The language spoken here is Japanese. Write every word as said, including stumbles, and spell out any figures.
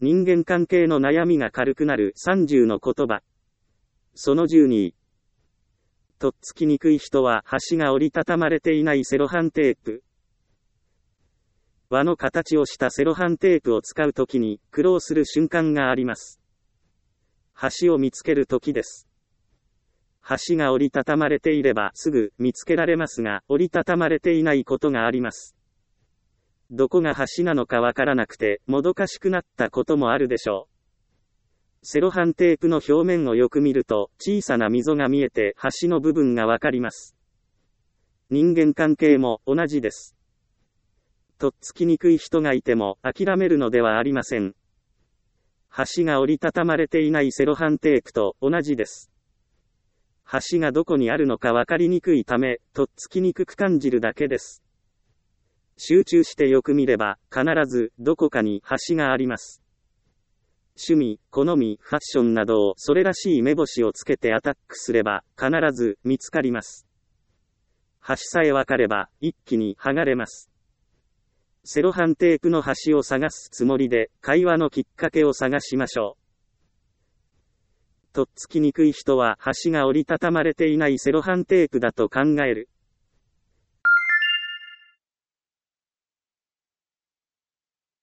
人間関係の悩みが軽くなるさんじゅうの言葉。そのじゅうに。とっつきにくい人は端が折りたたまれていないセロハンテープ。輪の形をしたセロハンテープを使うときに苦労する瞬間があります。端を見つけるときです。端が折りたたまれていればすぐ見つけられますが、折りたたまれていないことがあります。どこが端なのかわからなくてもどかしくなったこともあるでしょう。セロハンテープの表面をよく見ると小さな溝が見えて端の部分がわかります。人間関係も同じです。とっつきにくい人がいても諦めるのではありません。端が折りたたまれていないセロハンテープと同じです。端がどこにあるのかわかりにくいため、とっつきにくく感じるだけです。集中してよく見れば、必ずどこかに端があります。趣味、好み、ファッションなどをそれらしい目星をつけてアタックすれば、必ず見つかります。端さえわかれば、一気に剥がれます。セロハンテープの端を探すつもりで、会話のきっかけを探しましょう。とっつきにくい人は端が折りたたまれていないセロハンテープだと考える。